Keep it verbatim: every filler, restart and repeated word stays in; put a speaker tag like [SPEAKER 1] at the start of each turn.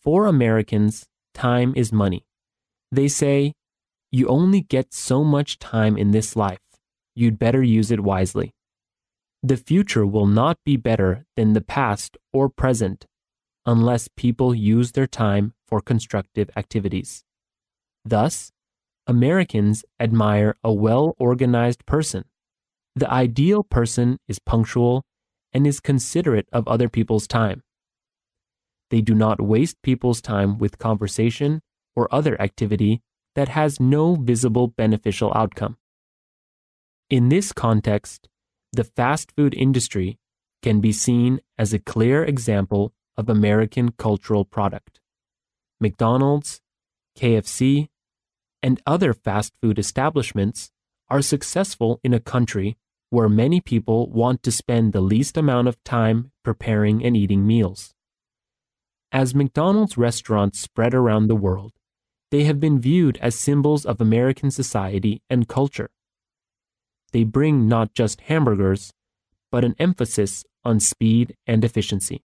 [SPEAKER 1] For Americans, time is money. They say, you only get so much time in this life. You'd better use it wisely. The future will not be better than the past or present unless people use their time for constructive activities. Thus, Americans admire a well-organized person. The ideal person is punctual and is considerate of other people's time. They do not waste people's time with conversation or other activity that has no visible beneficial outcome. In this context, the fast food industry can be seen as a clear example of American cultural product. McDonald's, K F C, and other fast food establishments are successful in a country where many people want to spend the least amount of time preparing and eating meals. As McDonald's restaurants spread around the world, they have been viewed as symbols of American society and culture. They bring not just hamburgers, but an emphasis on speed and efficiency.